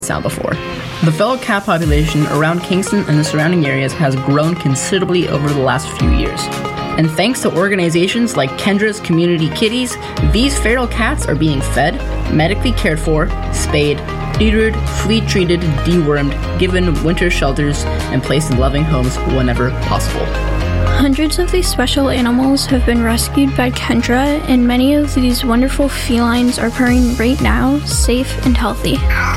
sound before. The feral cat population around Kingston and the surrounding areas has grown considerably over the last few years. And thanks to organizations like Kendra's Community Kitties, these feral cats are being fed, medically cared for, spayed, neutered, flea-treated, dewormed, given winter shelters, and placed in loving homes whenever possible. Hundreds of these special animals have been rescued by Kendra, and many of these wonderful felines are purring right now, safe and healthy.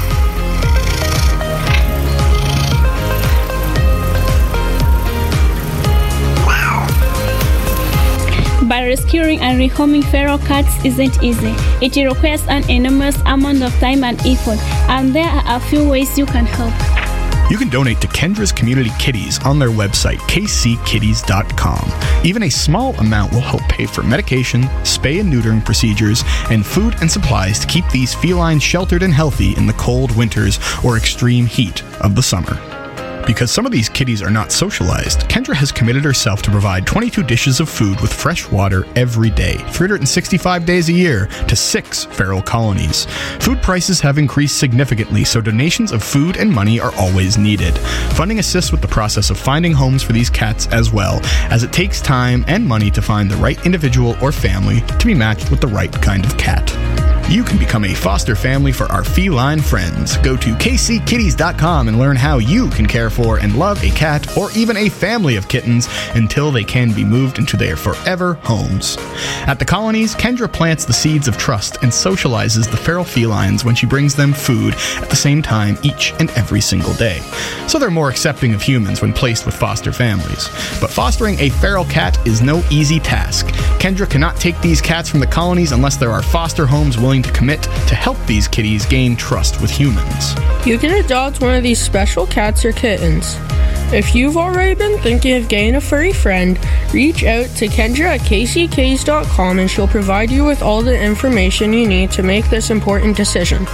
But rescuing and rehoming feral cats isn't easy. It requires an enormous amount of time and effort, and there are a few ways you can help. You can donate to Kendra's Community Kitties on their website, kckitties.com. Even a small amount will help pay for medication, spay and neutering procedures, and food and supplies to keep these felines sheltered and healthy in the cold winters or extreme heat of the summer. Because some of these kitties are not socialized, Kendra has committed herself to provide 22 dishes of food with fresh water every day, 365 days a year, to 6 feral colonies. Food prices have increased significantly, so donations of food and money are always needed. Funding assists with the process of finding homes for these cats as well, as it takes time and money to find the right individual or family to be matched with the right kind of cat. You can become a foster family for our feline friends. Go to kckitties.com and learn how you can care for and love a cat or even a family of kittens until they can be moved into their forever homes. At the colonies, Kendra plants the seeds of trust and socializes the feral felines when she brings them food at the same time each and every single day. So they're more accepting of humans when placed with foster families. But fostering a feral cat is no easy task. Kendra cannot take these cats from the colonies unless there are foster homes willing to commit to help these kitties gain trust with humans. You can adopt one of these special cats or kittens. If you've already been thinking of getting a furry friend, reach out to Kendra at kckitties.com and she'll provide you with all the information you need to make this important decision.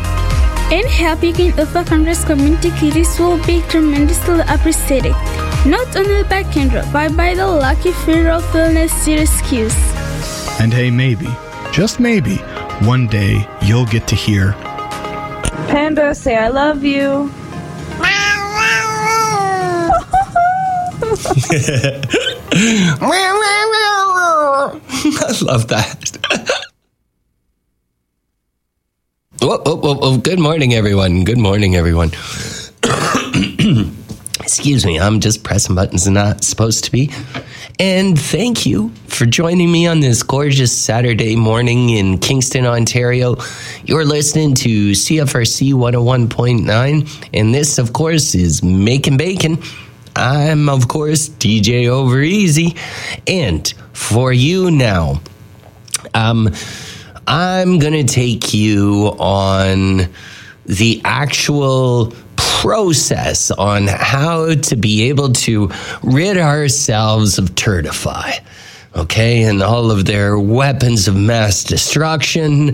And helping other Congress community kitties will be tremendously appreciated, not only by Kendra, but by the lucky feral felinist she rescues. And hey, maybe, just maybe, one day you'll get to hear Panda say I love you. I love that. Good morning, everyone. Good morning, everyone. Excuse me, I'm just pressing buttons I'm not supposed to be. And thank you for joining me on this gorgeous Saturday morning in Kingston, Ontario. You're listening to CFRC 101.9, and this, of course, is Making Bacon. I'm, of course, DJ Overeasy, and for you now, I'm going to take you on the actual process on how to be able to rid ourselves of Turtify, okay, and all of their weapons of mass destruction.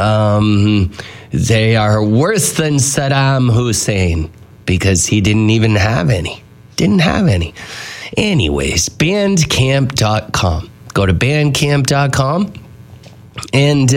They are worse than Saddam Hussein because he didn't even have any. Anyways, bandcamp.com. Go to bandcamp.com and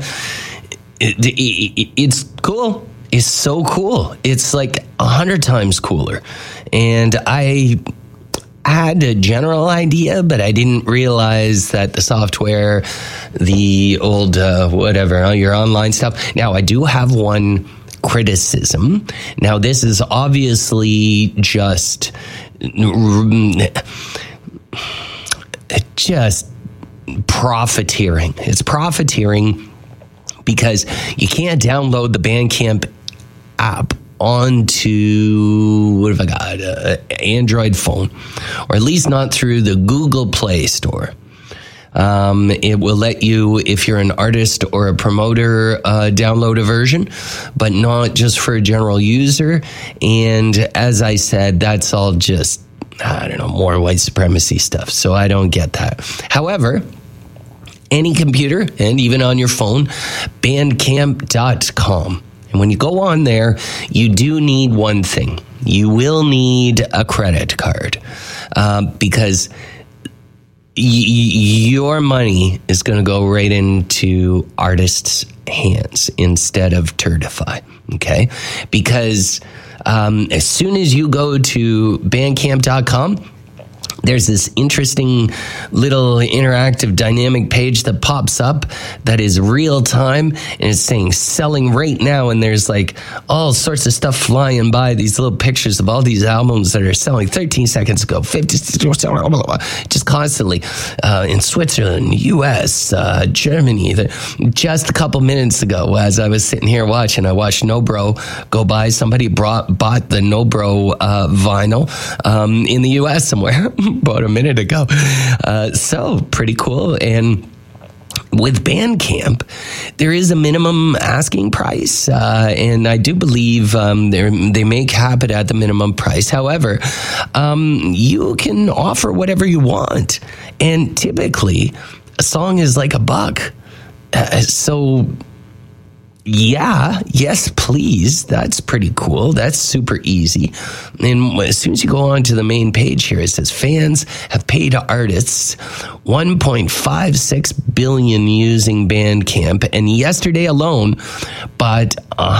it's cool. It's so cool. It's like 100 times cooler. And I had a general idea, but I didn't realize that the software, the old your online stuff. Now, I do have one criticism. Now, this is obviously just profiteering. It's profiteering because you can't download the Bandcamp app onto, Android phone, or at least not through the Google Play Store. It will let you, if you're an artist or a promoter, download a version, but not just for a general user. And as I said, that's all just, more white supremacy stuff. So I don't get that. However, any computer and even on your phone, bandcamp.com. And when you go on there, you do need one thing. You will need a credit card because your money is going to go right into artists' hands instead of Turtify, okay? Because as soon as you go to Bandcamp.com, there's this interesting little interactive dynamic page that pops up that is real time, and it's saying selling right now, and there's like all sorts of stuff flying by, these little pictures of all these albums that are selling 13 seconds ago, 50, just constantly in Switzerland, US, Germany. Just a couple minutes ago, as I was sitting here watching, I watched Nobro go by. Somebody bought the Nobro vinyl in the US somewhere about a minute ago. So pretty cool. And with Bandcamp, there is a minimum asking price, and I do believe they may cap it at the minimum price. However, you can offer whatever you want, and typically a song is like $1. So yeah, yes, please. That's pretty cool. That's super easy. And as soon as you go on to the main page here, it says fans have paid artists $1.56 billion using Bandcamp. And yesterday alone, bought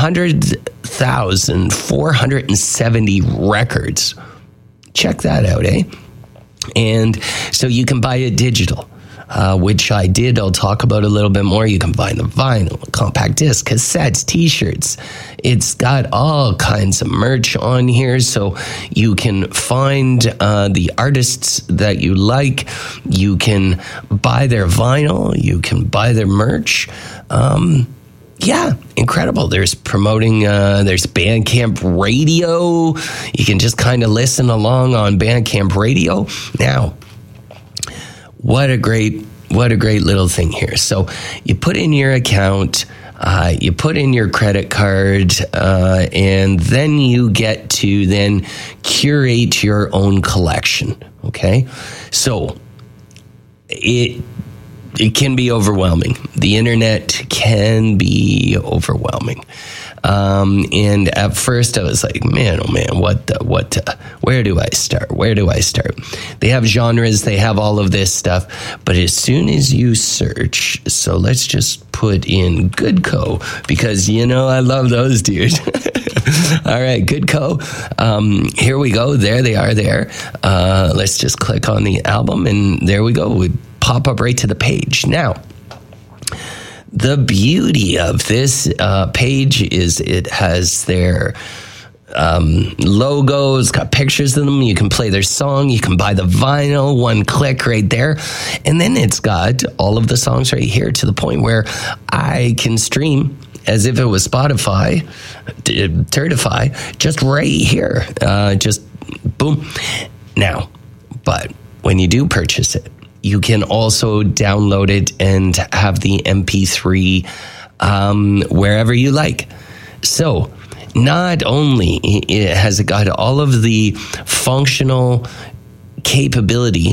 100,470 records. Check that out, eh? And so you can buy it digital. Which I did. I'll talk about a little bit more. You can buy the vinyl, compact disc, cassettes, t-shirts. It's got all kinds of merch on here, so you can find the artists that you like. You can buy their vinyl. You can buy their merch. Yeah, incredible. There's promoting, there's Bandcamp Radio. You can just kind of listen along on Bandcamp Radio. Now, what a great little thing here. So you put in your account, you put in your credit card, and then you get to then curate your own collection. Okay. So it can be overwhelming. The internet can be overwhelming. And at first I was like, man, oh man, where do I start? They have genres, they have all of this stuff, but as soon as you search, so let's just put in Good Co, because I love those dudes. All right, Good Co. Here we go. There they are there. Let's just click on the album, and there we go. We pop up right to the page. Now, the beauty of this page is it has their logos, got pictures of them. You can play their song. You can buy the vinyl, one click right there. And then it's got all of the songs right here to the point where I can stream as if it was Spotify, Turtify, just right here. Just boom. Now, but when you do purchase it, you can also download it and have the MP3 wherever you like. So not only has it got all of the functional capability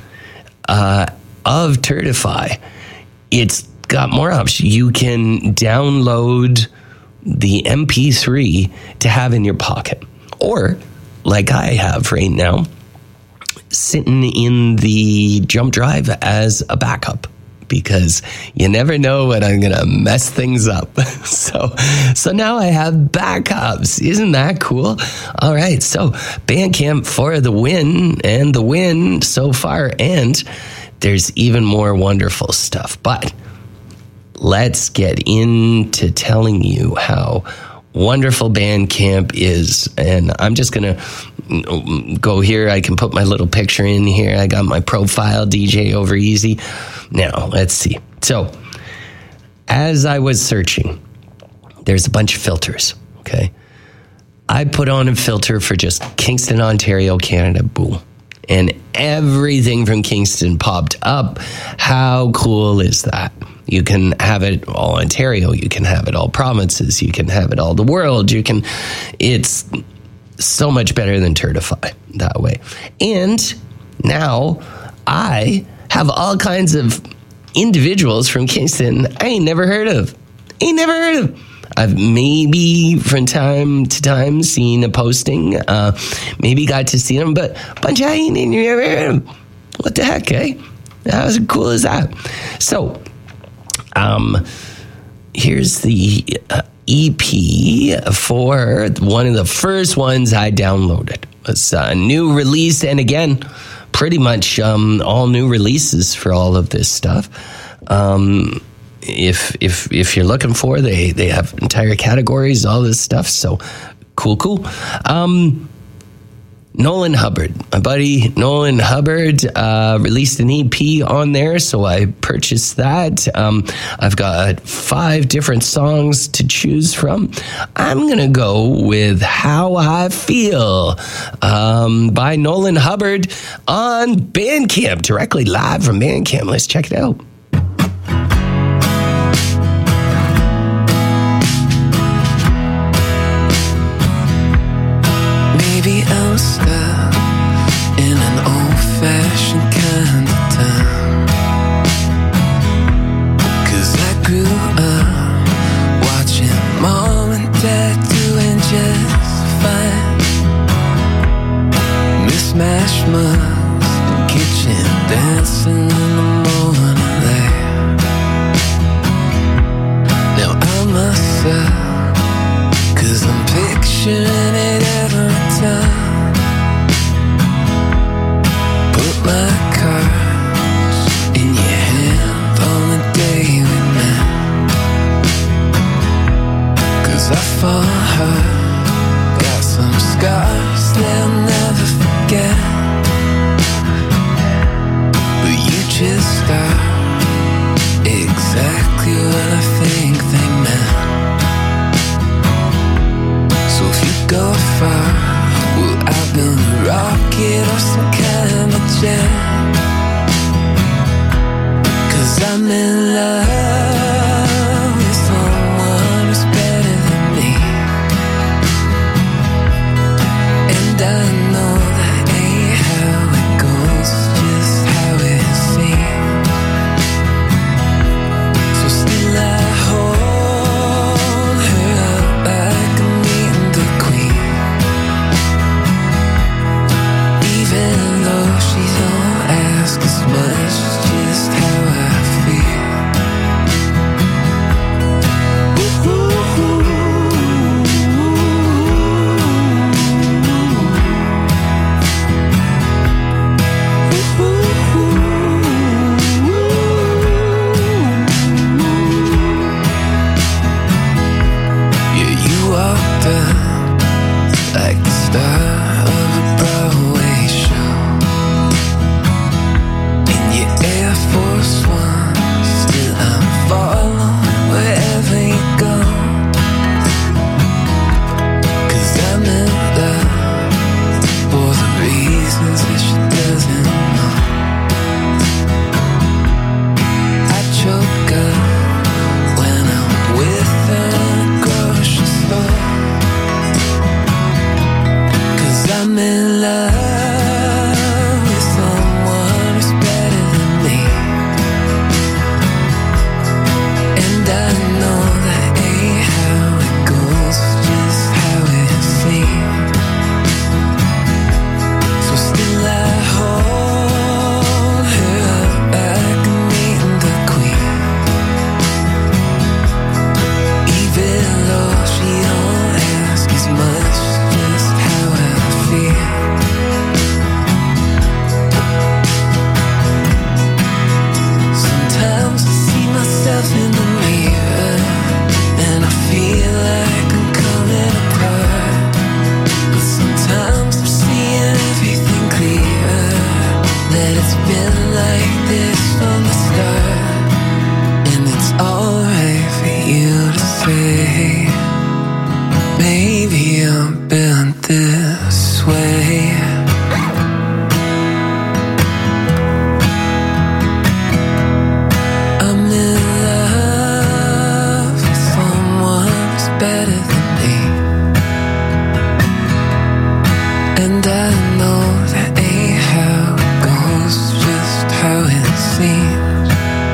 of Turtify, it's got more options. You can download the MP3 to have in your pocket, or like I have right now, sitting in the jump drive as a backup, because you never know when I'm gonna mess things up. So now I have backups. Isn't that cool? All right, so Bandcamp for the win, and the win so far, and there's even more wonderful stuff. But let's get into telling you how wonderful Bandcamp is. And I'm just gonna go here. I can put my little picture in here. I got my profile, DJ Over Easy. Now let's see. So as I was searching, there's a bunch of filters. Okay, I put on a filter for just Kingston, Ontario, Canada. Boom, and everything from Kingston popped up. How cool is that? You can have it all Ontario. You can have it all provinces. You can have it all the world. It's so much better than Turtify that way. And now I have all kinds of individuals from Kingston I ain't never heard of. I've maybe from time to time seen a posting, maybe got to see them, but a bunch I ain't never heard of. What the heck, eh? How cool is that? So, here's the EP for one of the first ones I downloaded. It's a new release, and again, pretty much all new releases for all of this stuff. If you're looking for, they have entire categories, all this stuff. So cool. Nolan Hubbard, my buddy Nolan Hubbard, released an EP on there, so I purchased that. I've got 5 different songs to choose from. I'm gonna go with How I Feel by Nolan Hubbard on Bandcamp, directly live from Bandcamp. Let's check it out. Maybe I'm stuck in an old-fashioned kind of town, 'cause I grew up watching mom and dad doing just fine. Mismatched mugs, kitchen dancing in the morning light. Now I'm myself, 'cause I'm picturing it every time. Put my cards in your hand on the day we met, 'cause I fall hard, got some scars they'll never forget. But you just got exactly what I think they meant. So if you go far, well, I'll build a rocket or some kind of jet, 'cause I'm in love with someone who's better than me. And I know that ain't how it goes, just how it seems. So still I hold her up like I'm meeting the queen, even though she don't ask as much, just how I feel. Yeah, you walked up like the star of a Broadway show, in your Air Force One. Still I'm following wherever you go, 'cause I'm in love for the reasons that she doesn't know. I choke up when I'm with her in a grocery store, 'cause I'm in love with someone who's better than me. And I know that ain't how it goes, just how it seems. So still I hold her up like I'm meeting the queen, even though she don't ask as much, just how I feel. Sometimes I see myself in the mirror and I feel like I'm coming apart, but sometimes I'm seeing everything clearer, that it's been like this from the start. And it's alright for you to say, maybe I'm built this way. I'm in love with someone who's better than me. And I know that ain't how it goes, just how it seems.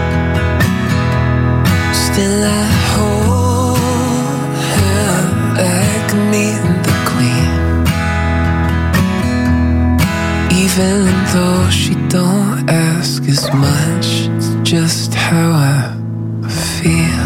Still I hold her like I'm meeting the queen, even though she don't ask ask as much, it's just how I feel.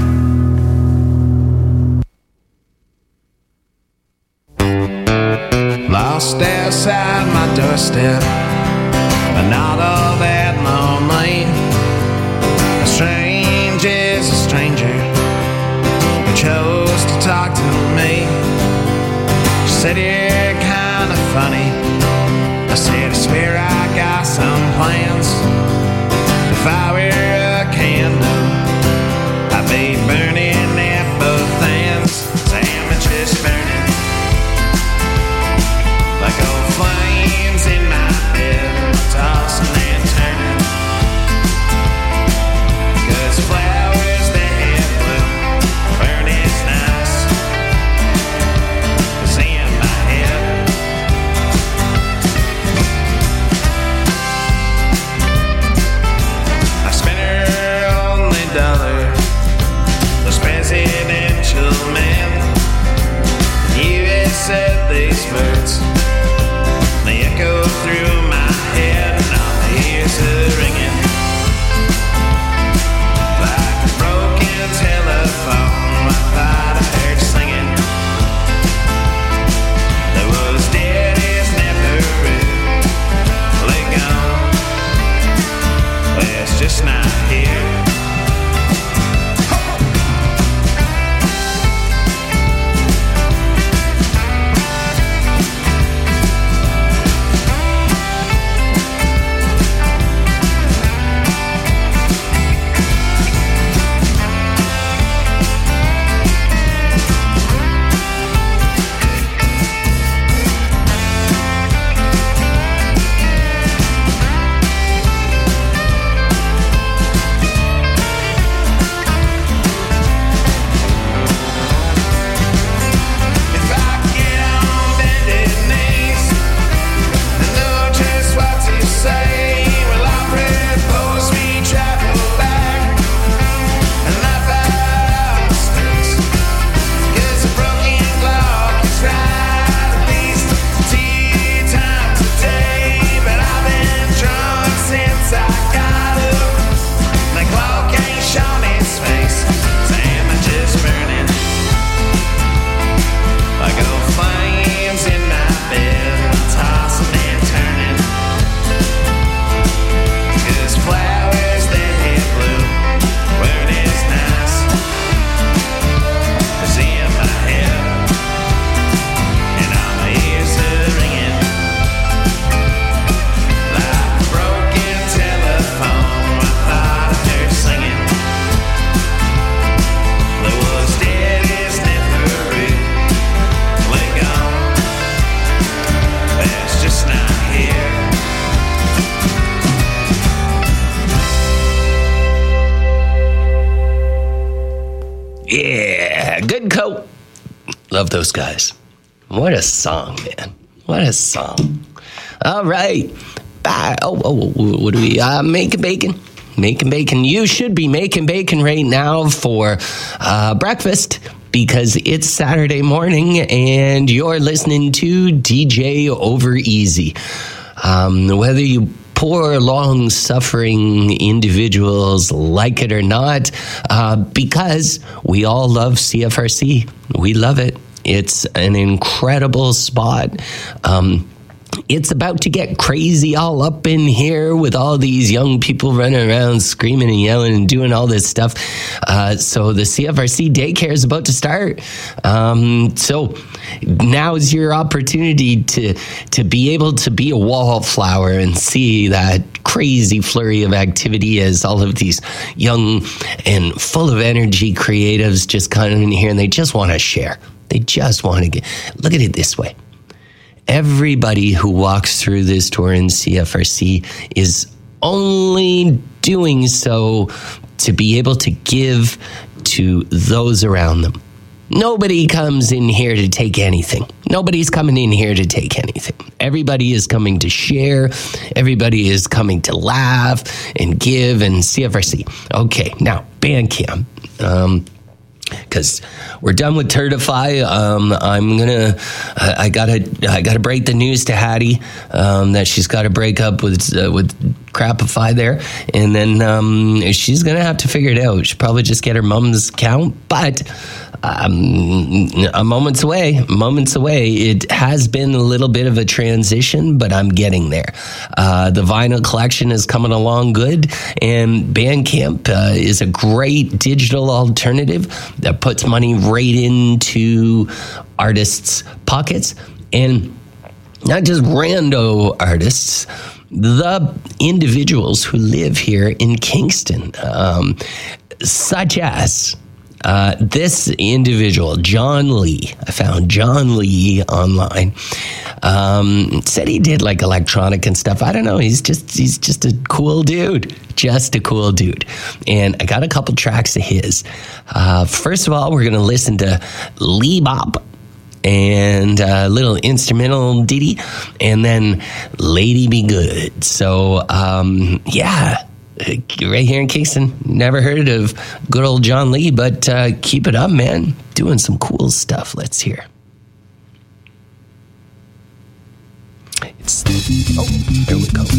Lost outside my doorstep, but not all that lonely. A strange is a stranger who chose to talk to me. She said, "You're kind of funny." I said, "I swear I got some plans. If I were a candle, I'd be burning at both ends. Sam, it's just burning like old flames in my bed, tossing and turning. 'Cause flowers that bloom burn is nice. It's in my head. I spent her only dollar, those presidential men. You had said these words, they echo through my head, and all my ears are ringing like a broken telephone. I thought I heard singing. That was dead is never really gone. Well, it's just not here. Yeah, good coat. Love those guys. What a song, man. What a song. All right. What do we, making bacon? Making bacon. You should be making bacon right now for breakfast because it's Saturday morning and you're listening to DJ Over Easy. Whether you poor, long-suffering individuals like it or not, because we all love CFRC. We love it. It's an incredible spot. It's about to get crazy all up in here with all these young people running around screaming and yelling and doing all this stuff. So the CFRC daycare is about to start. So now is your opportunity to be able to be a wallflower and see that crazy flurry of activity as all of these young and full of energy creatives just come in here and they just want to share. They just want to look at it this way. Everybody who walks through this tour in CFRC is only doing so to be able to give to those around them. Nobody comes in here to take anything. Nobody's coming in here to take anything. Everybody is coming to share. Everybody is coming to laugh and give and CFRC. Okay, now, Bandcamp. Because we're done with Turtify. I gotta break the news to Hattie that she's got to break up with Crapify there. And then she's going to have to figure it out. She'll probably just get her mom's account, but a moments away. It has been a little bit of a transition, but I'm getting there. The vinyl collection is coming along good, and Bandcamp is a great digital alternative that puts money right into artists' pockets, and not just rando artists, the individuals who live here in Kingston, such as this individual, John Lee. I found John Lee online. Said he did like electronic and stuff. I don't know. He's just a cool dude. Just a cool dude. And I got a couple tracks of his. First of all, we're going to listen to Lee Bop and a little instrumental ditty, and then Lady Be Good. So, yeah. Right here in Kingston, never heard of good old John Lee, but keep it up, man. Doing some cool stuff. Let's hear. Here we go.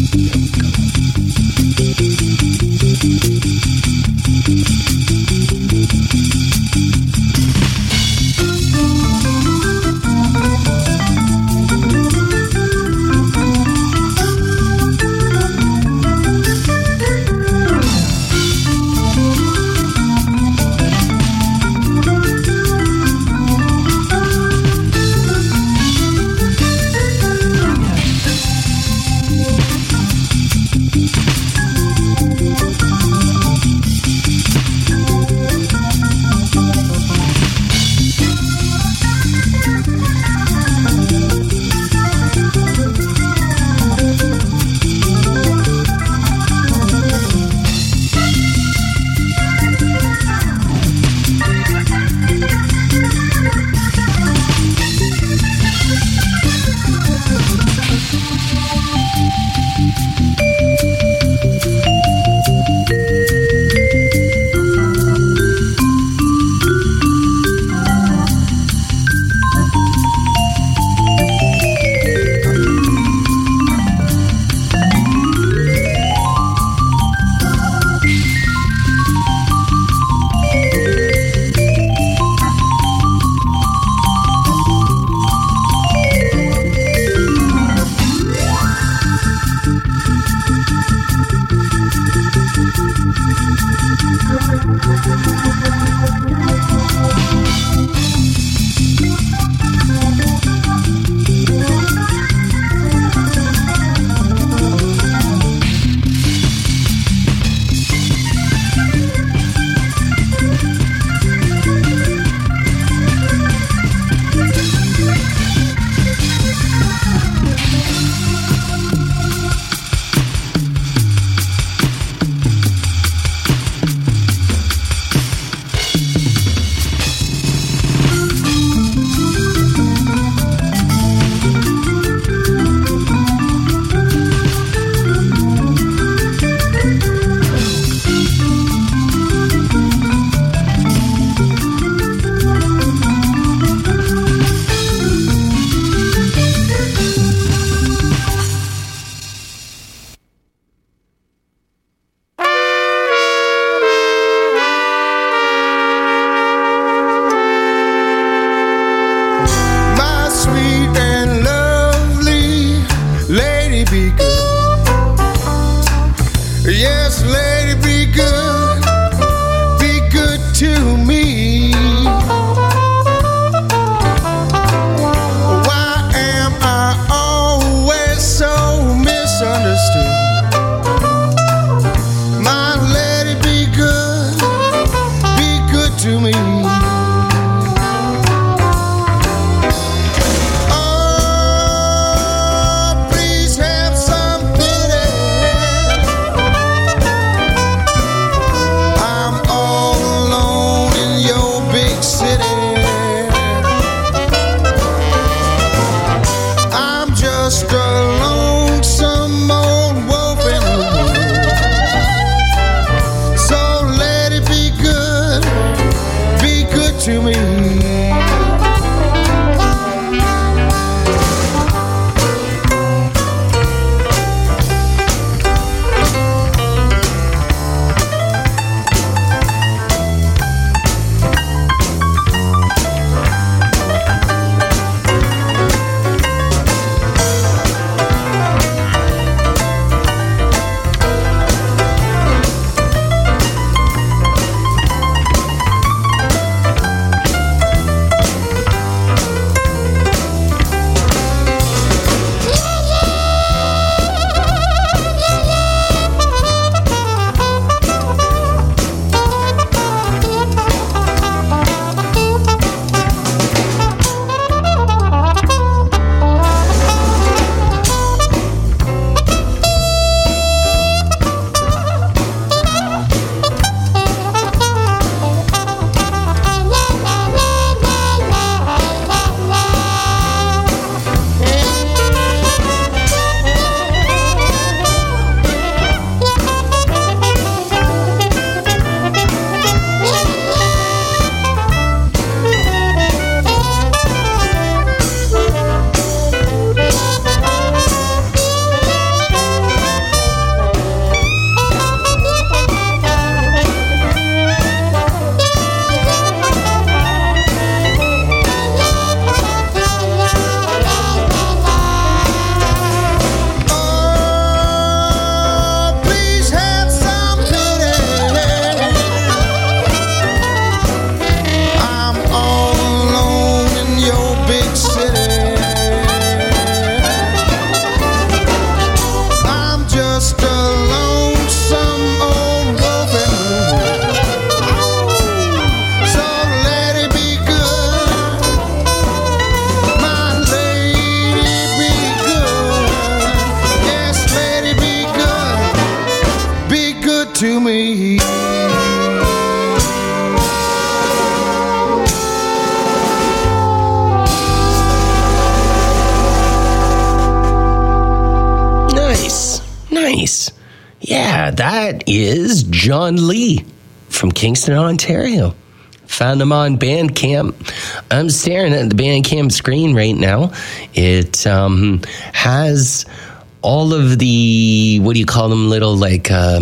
Nice. Yeah, that is John Lee from Kingston, Ontario. Found him on Bandcamp. I'm staring at the Bandcamp screen right now. It has all of the, what do you call them, little like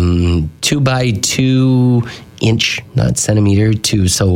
2x2 inch, not centimeter, so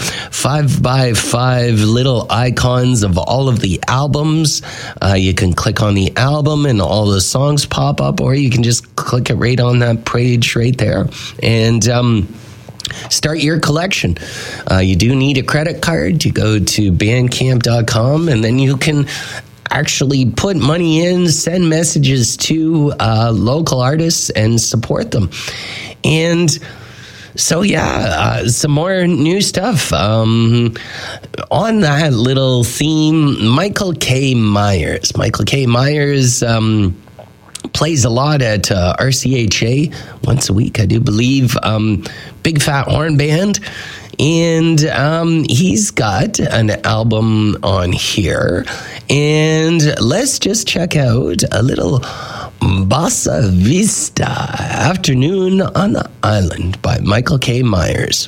5x5 little icons of all of the albums. You can click on the album and all the songs pop up, or you can just click it right on that page right there and start your collection. You do need a credit card. You go to bandcamp.com and then you can actually put money in, send messages to local artists and support them. And so, some more new stuff. On that little theme, Michael K. Myers. Michael K. Myers plays a lot at RCHA once a week, I do believe. Big Fat Horn Band. And he's got an album on here. And let's just check out a little Bossa Vista, Afternoon on the Island by Michael K. Myers.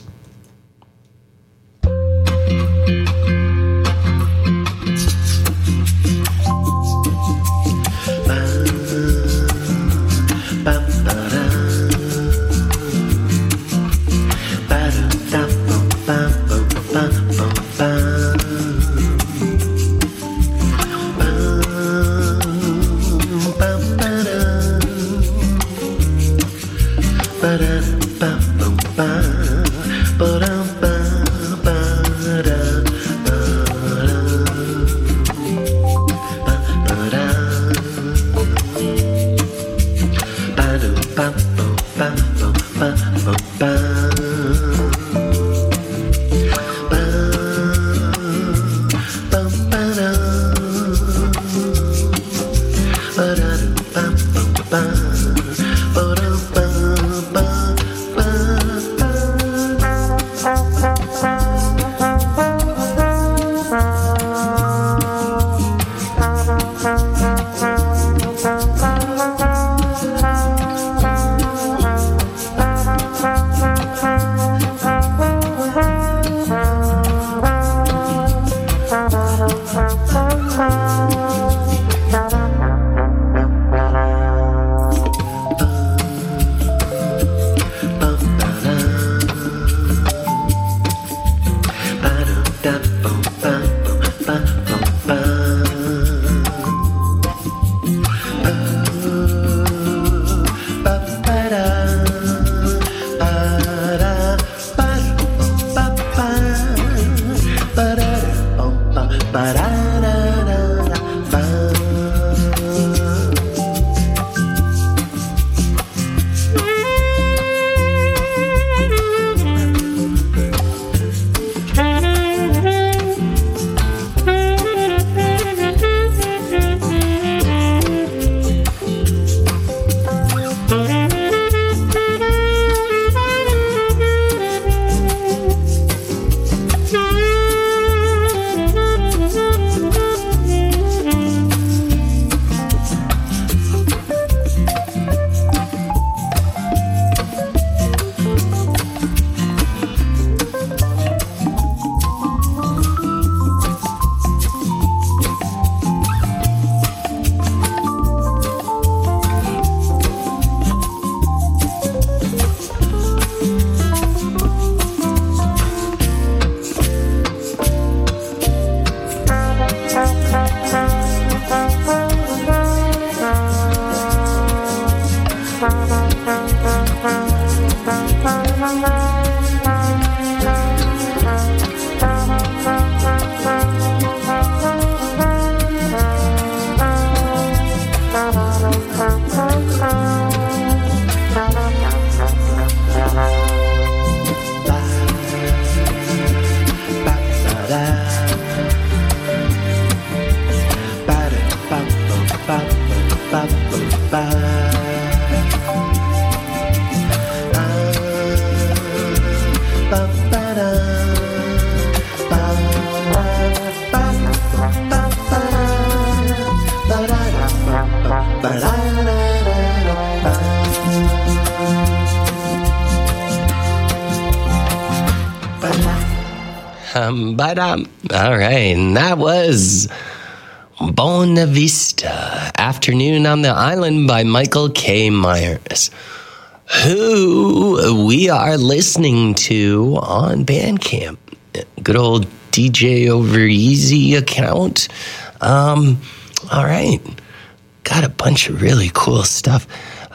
All right, and that was Buena Vista, Afternoon on the Island by Michael K. Myers, who we are listening to on Bandcamp. Good old DJ Over Easy account. All right. Got a bunch of really cool stuff.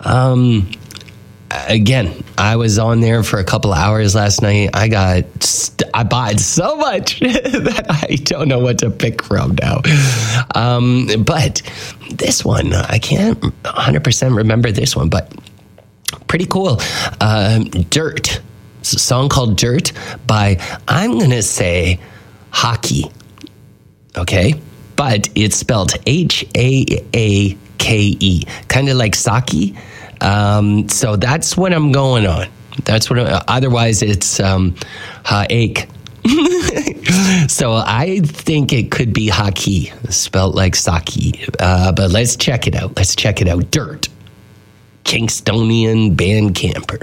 Again, I was on there for a couple of hours last night. I bought so much that I don't know what to pick from now. But this one, I can't 100% remember this one, but pretty cool. Dirt. It's a song called Dirt by, I'm going to say, Hockey. Okay? But it's spelled Haake, kind of like sake. So that's what I'm going on. Otherwise it's ache. So I think it could be hockey, spelled like sake. But let's check it out. Dirt. Kingstonian Bandcamper.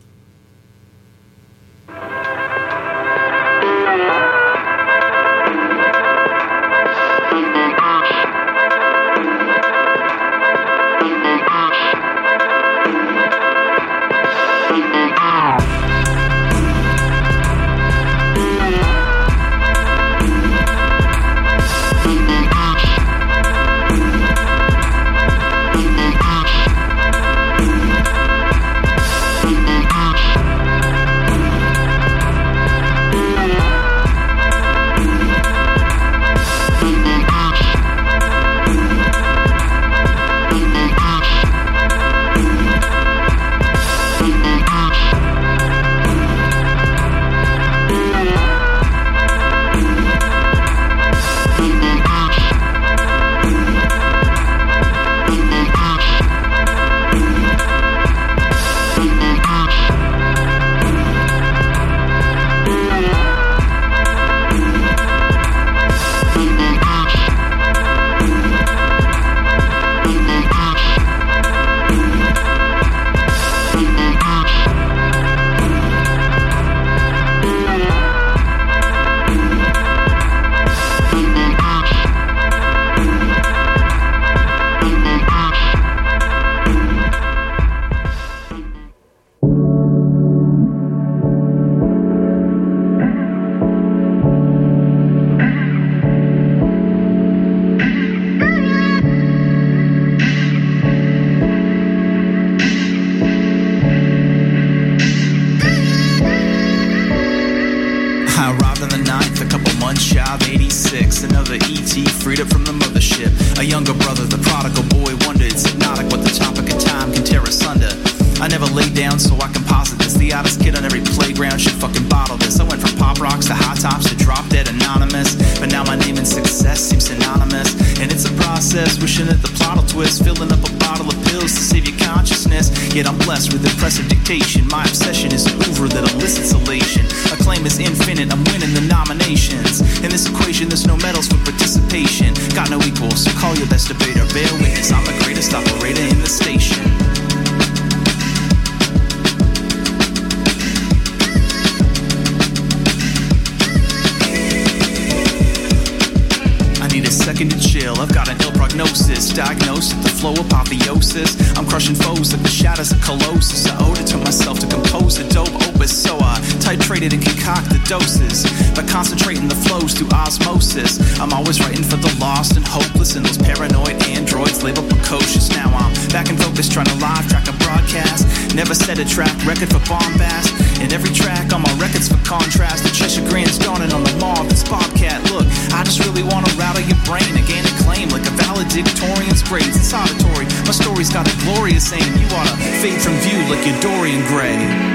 Diagnosed with the flow apotheosis. I'm crushing foes like the shadows of Colossus. I owed it to myself to compose the dope opus, so I titrated and concoct the doses by concentrating the flows through osmosis. I'm always writing for the lost and hopeless, and those paranoid androids labeled precocious. Now I'm back in focus, trying to live track a broadcast. Never set a track record for bombast. In every track on my records for contrast, the Cheshire Grand's dawning on the mob. This Bobcat, look, I just really want to rattle your brain again and claim like a valedictorian's grades. It's auditory, my story's got a glorious aim. You ought to fade from view like your Dorian Gray.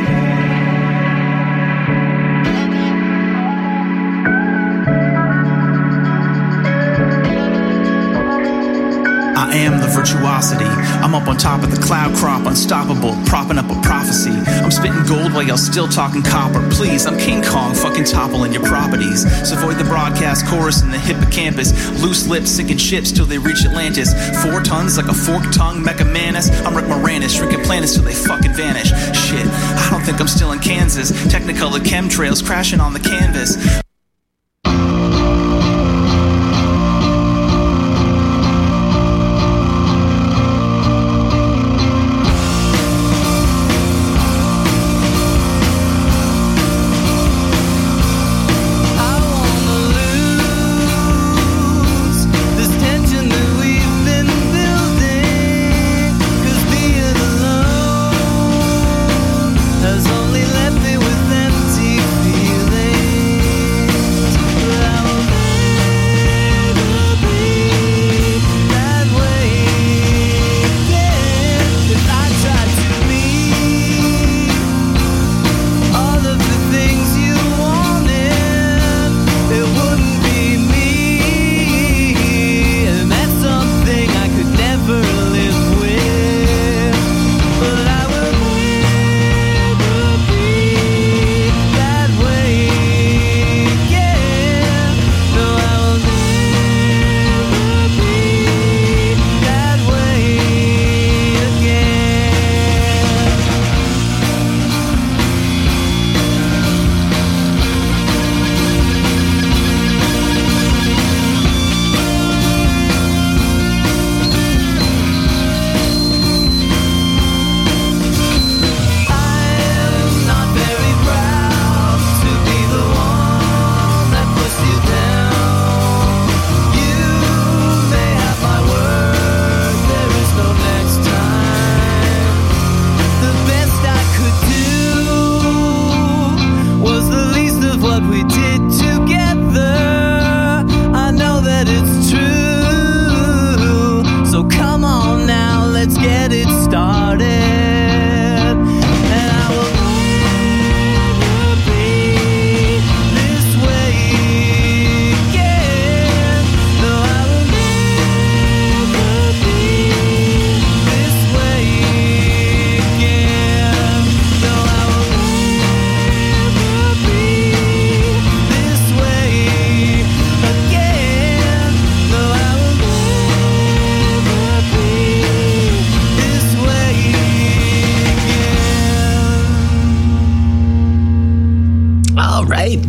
I am the virtuosity. I'm up on top of the cloud crop, unstoppable, propping up a prophecy. I'm spitting gold while y'all still talking copper. Please, I'm King Kong, fucking toppling your properties. So avoid the broadcast chorus in the hippocampus. Loose lips sinking ships till they reach Atlantis. 4 tons like a forked tongue, Mecha Manus. I'm Rick Moranis, shrinking planets till they fucking vanish. Shit, I don't think I'm still in Kansas. Technicolor chemtrails crashing on the canvas.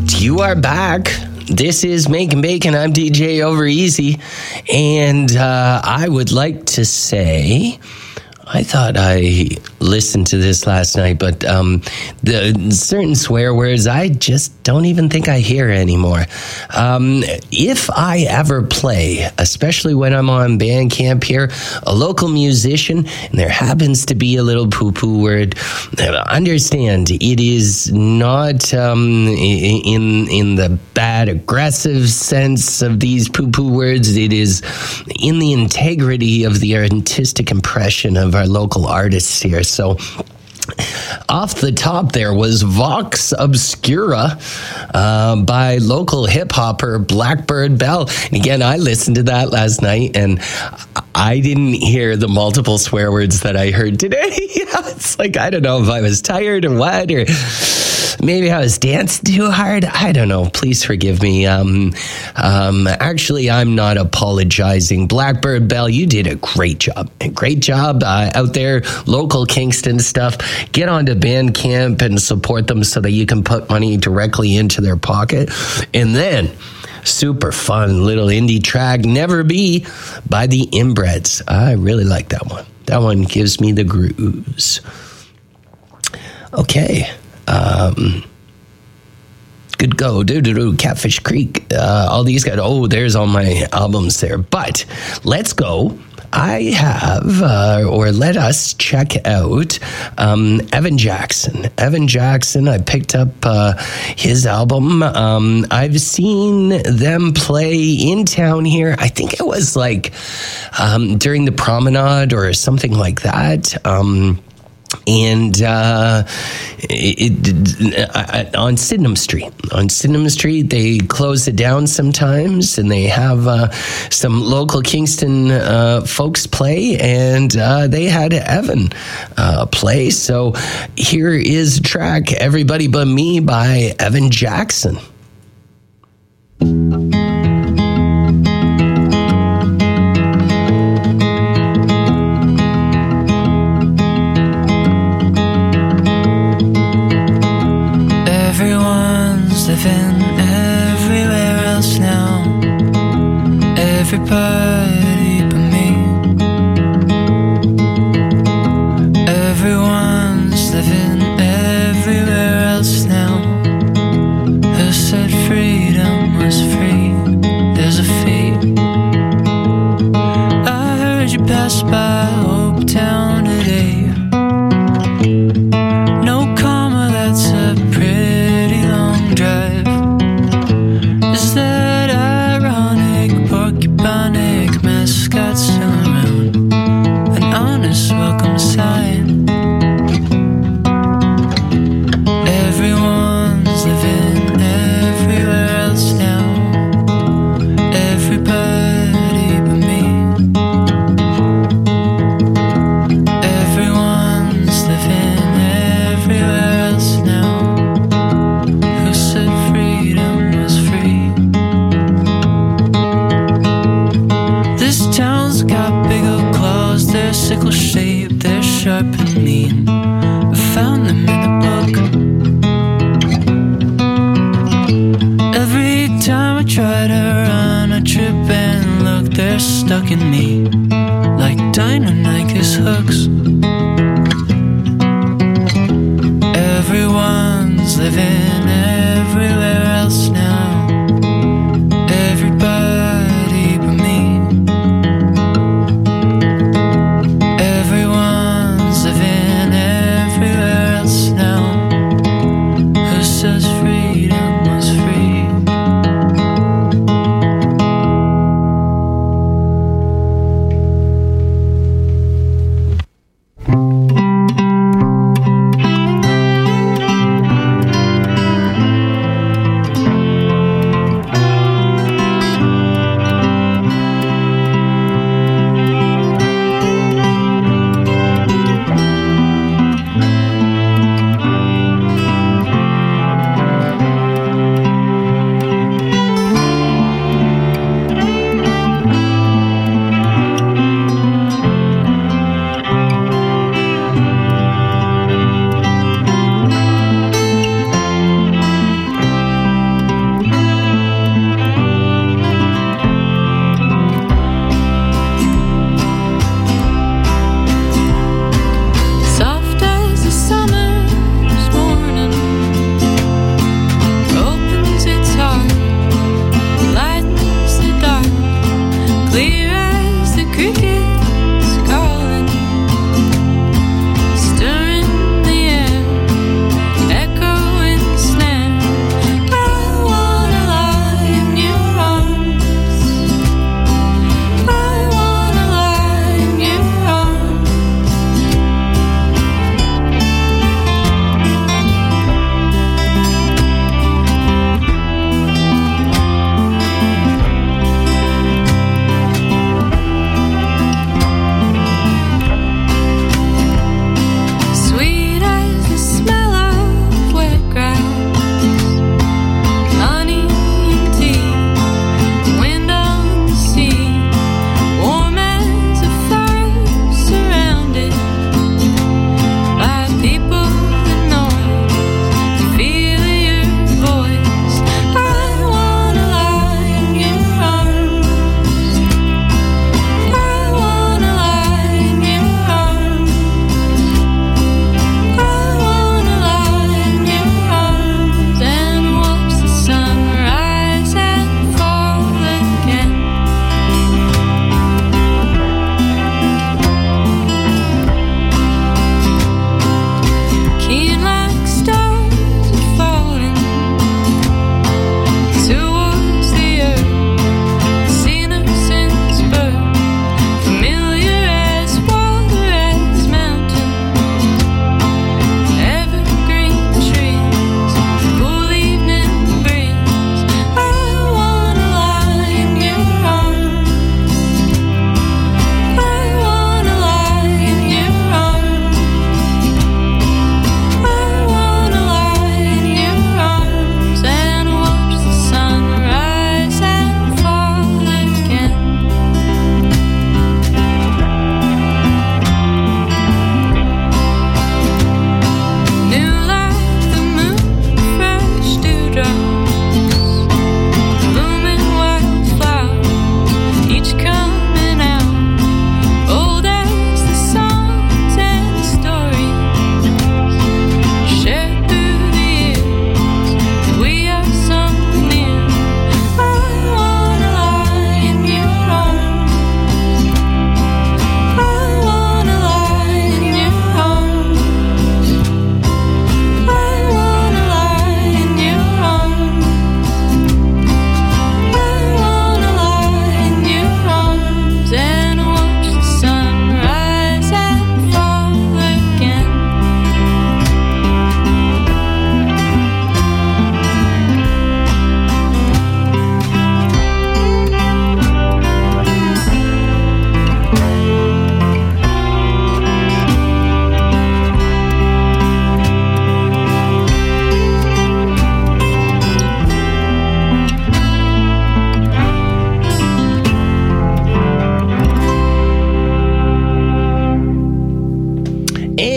You are back. This is Making Bacon. I'm DJ Over Easy. And I would like to say, I thought I listened to this last night, but the certain swear words, I just don't even think I hear anymore. If I ever play, especially when I'm on Bandcamp here, a local musician, and there happens to be a little poo-poo word, understand it is not in the bad, aggressive sense of these poo-poo words. It is in the integrity of the artistic impression of our local artists here. So off the top there was Vox Obscura by local hip-hopper Blackbird Bell. And again, I listened to that last night and I didn't hear the multiple swear words that I heard today. It's like, I don't know if I was tired or what, or maybe I was dancing too hard. I don't know. Please forgive me. Actually, I'm not apologizing. Blackbird Bell, you did a great job. A great job out there, local Kingston stuff. Get onto Bandcamp and support them so that you can put money directly into their pocket. And then, super fun little indie track, Never Be by the Inbreds. I really like that one. That one gives me the grooves. Okay. Good go. Catfish Creek. All these guys. Oh, there's all my albums there. But let's go. I have, or let us check out Evan Jackson. Evan Jackson, I picked up his album. I've seen them play in town here. I think it was like during the promenade or something like that. And on Sydenham Street. On Sydenham Street, they close it down sometimes, and they have some local Kingston folks play, and they had Evan play. So here is a track, Everybody But Me by Evan Jackson. Everybody but me. Everyone's living everywhere else now. Who said freedom was free? There's a fee. I heard you pass by Hope Town today. No comma, that's a pretty long drive. Is that ironic? Porcupine mascots still around. An honest welcome sign. Everyone's living everywhere else now. Everybody but me. Everyone's living everywhere else now. Who said freedom was free? This town's got big old claws, they're sickle shaped, they're sharp and mean. I found them in a book. Every time I try to run, I trip and look, they're stuck in me like Deinonychus hooks. Everyone's living everywhere else now. Everybody but me. Everyone's living everywhere else now. Who says freedom was free?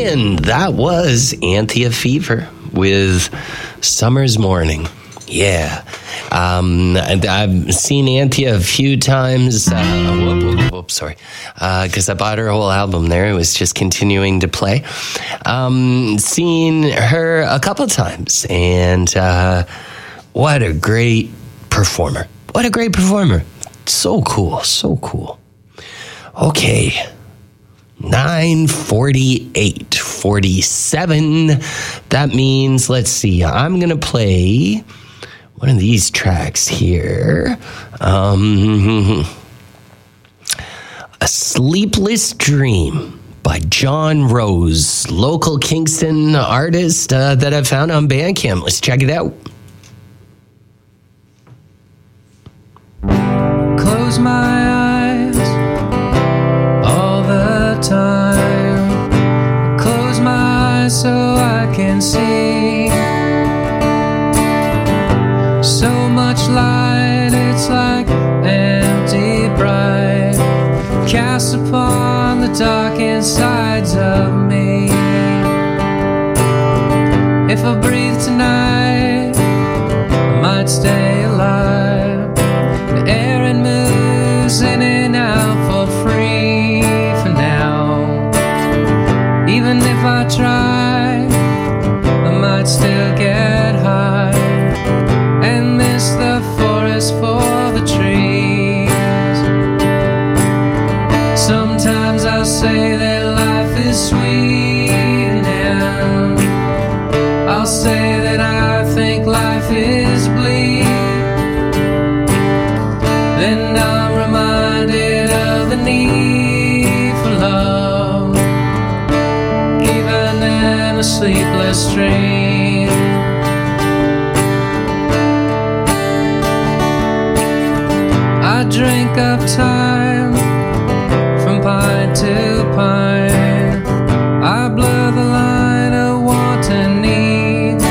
and that was Anthea Fever with Summer's Morning. Yeah. And I've seen Anthea a few times. Sorry. Because I bought her whole album there. It was just continuing to play. Seen her a couple times. And what a great performer. What a great performer. So cool. So cool. Okay. 9:48, 47. That means, let's see, I'm going to play one of these tracks here. A Sleepless Dream by John Rose, local Kingston artist that I found on Bandcamp. Let's check it out. Close my eyes all the time. Close my eyes so I can see. So much light, it's like empty bright, cast upon the dark insides of me. If I breathe tonight, I might stay alive. The air it moves in and out for free for now. Even if I try, I might still get high and miss the forest for the trees. Sometimes I'll say that life is sweet, and I'll say that I think life is bleak. Then I'm reminded of the need for love, even in a sleepless dream. I drink up time from pine to pine. I blur the line of want and need.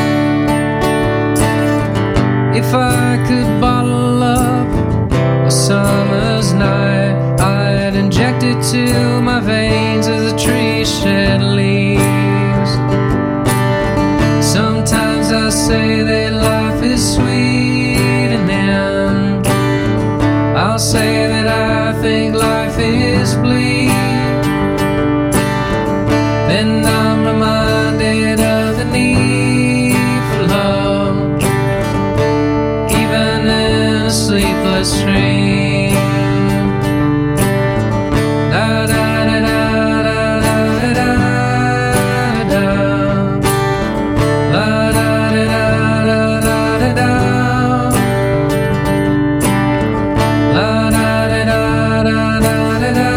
If I could bottle up a summer's night, I'd inject it to my veins as the trees shed leaves. Sometimes I say that life is sweet, and then I'll say that I think life is bleak. Then I'm reminded of the need for love, even in a sleepless dream. Da da da da da da da da. La da da da da da da. La da da da da da da.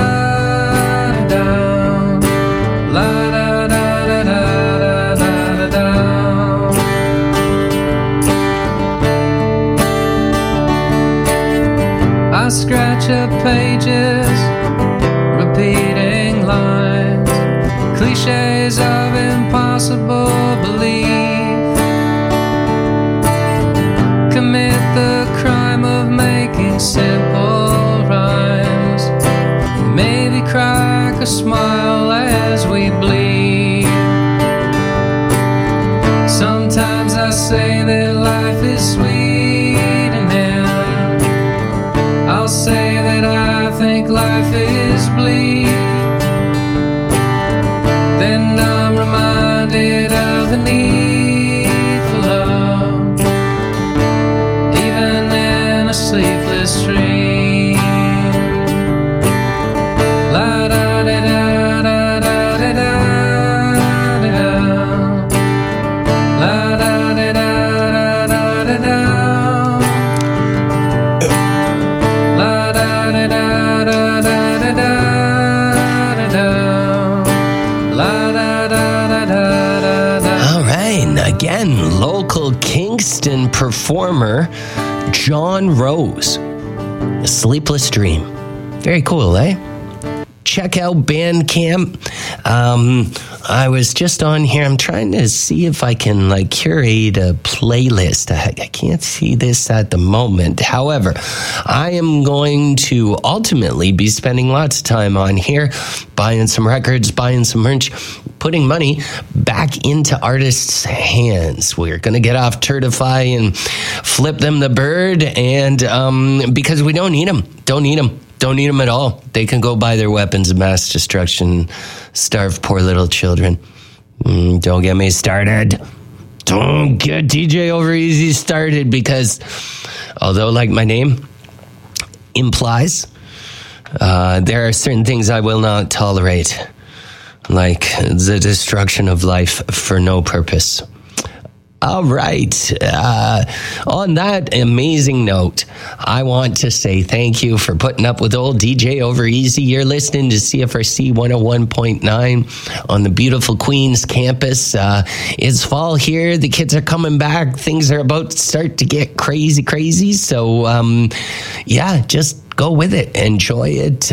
La da da da da da da. I scratch up pages, repeating lines, cliches of impossible belief. Commit the crime of making simple rhymes, maybe crack a smile as we bleed. Sometimes I say that life is sweet, and then I'll say that I think life is bleak. Then I'm reminded of the need for love, even in a sleepless dream. La da da da da da da da. La da da da da da da. La da da da da da da da. La da da da da da. All right. Again, local Kingston performer John Rose. A Sleepless Dream. Very cool, eh? Check out Bandcamp. I was just on here. I'm trying to see if I can curate a playlist. I can't see this at the moment. However, I am going to ultimately be spending lots of time on here, buying some records, buying some merch, putting money back into artists' hands. We're going to get off Turtify and flip them the bird, and because we don't need them. Don't need them at all. They can go buy their weapons of mass destruction, starve poor little children. Don't get me started. Don't get DJ Overeasy started, because although, like my name implies, there are certain things I will not tolerate, like the destruction of life for no purpose. All right. On that amazing note, I want to say thank you for putting up with old DJ Overeasy. You're listening to CFRC 101.9 on the beautiful Queens campus. It's fall here. The kids are coming back. Things are about to start to get crazy. So, just go with it. Enjoy it.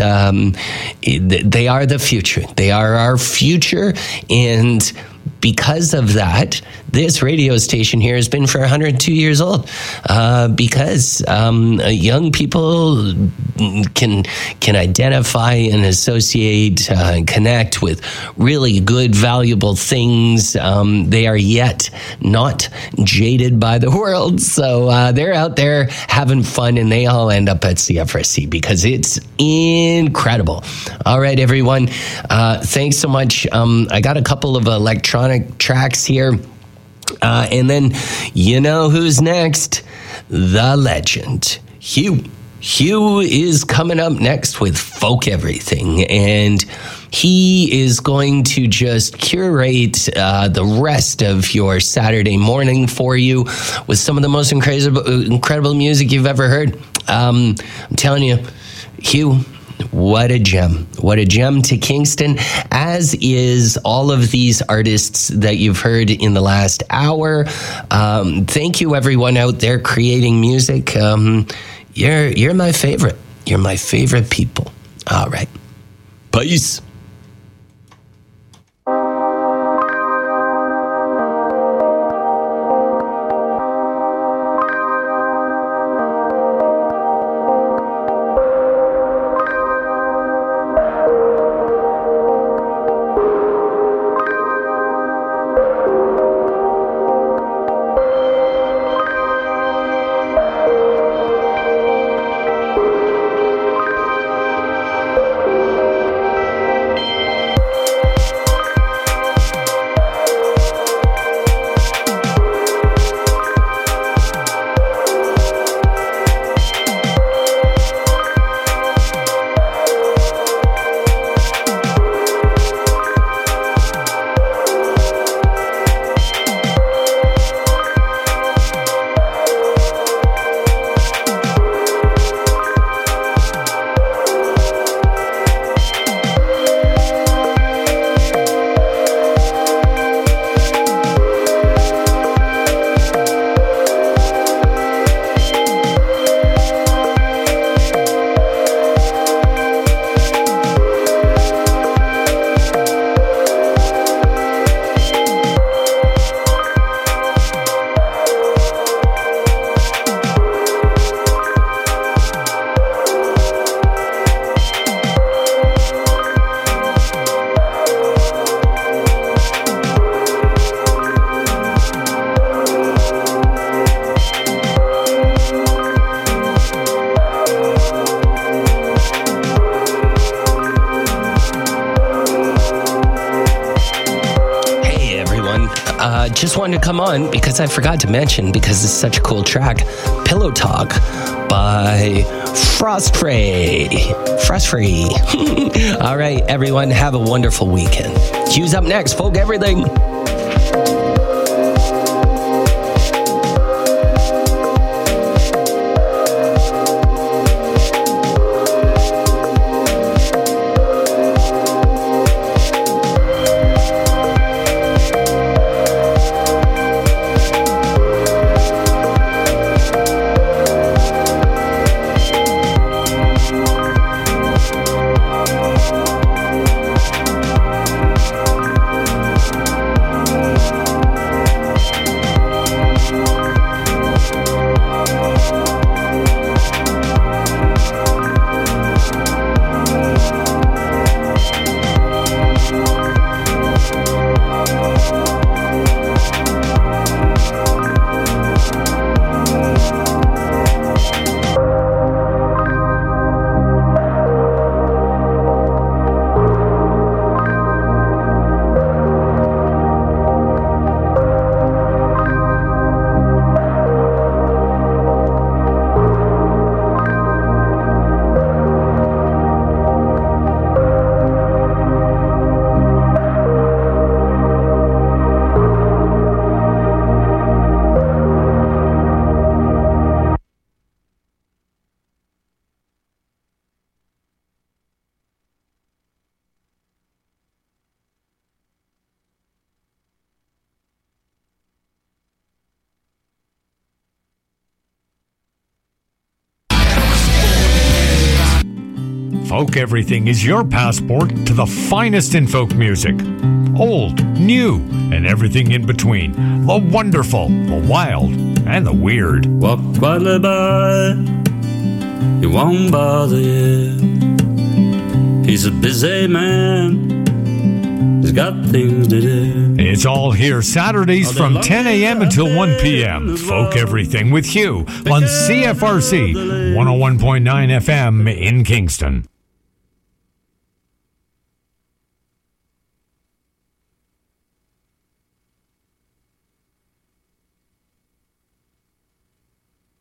They are the future. They are our future. And because of that, this radio station here has been for 102 years old, because young people can identify and associate and connect with really good, valuable things. They are yet not jaded by the world, so they're out there having fun, and they all end up at CFRC because it's incredible. All right, everyone, thanks so much. I got a couple of electronic tracks here. And then, you know who's next? The legend, Hugh. Hugh is coming up next with Folk Everything, and he is going to just curate the rest of your Saturday morning for you with some of the most incredible music you've ever heard. I'm telling you, Hugh, what a gem. What a gem to Kingston, as is all of these artists that you've heard in the last hour. Thank you, everyone out there creating music. You're my favorite. You're my favorite people. All right. Peace. Just wanted to come on because I forgot to mention, because it's such a cool track, Pillow Talk by Frostfree. All right, everyone, have a wonderful weekend. Hugh's up next, Folk Everything. Folk Everything is your passport to the finest in folk music. Old, new, and everything in between. The wonderful, the wild, and the weird. Walk quietly by, he won't bother you. He's a busy man, he's got things to do. It's all here Saturdays from 10 a.m. until 1 p.m. Folk Everything with Hugh on CFRC 101.9 FM in Kingston.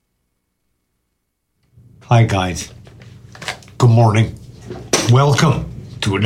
Hi, guys. Good morning. Welcome